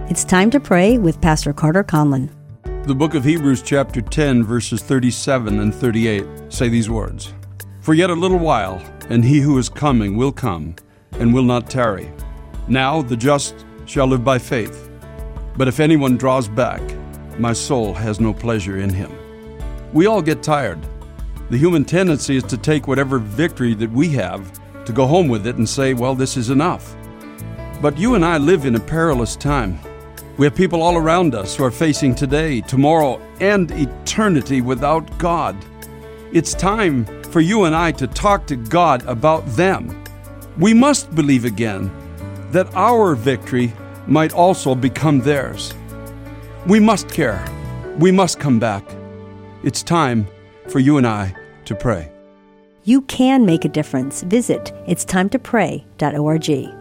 It's Time to Pray with Pastor Carter Conlon. The book of Hebrews chapter 10, verses 37 and 38 say these words, "For yet a little while, and he who is coming will come, and will not tarry. Now the just shall live by faith. But if anyone draws back, my soul has no pleasure in him." We all get tired. The human tendency is to take whatever victory that we have, to go home with it and say, well, this is enough. But you and I live in a perilous time. We have people all around us who are facing today, tomorrow, and eternity without God. It's time for you and I to talk to God about them. We must believe again that our victory might also become theirs. We must care. We must come back. It's time for you and I to pray. You can make a difference. Visit itstimetoPray.org.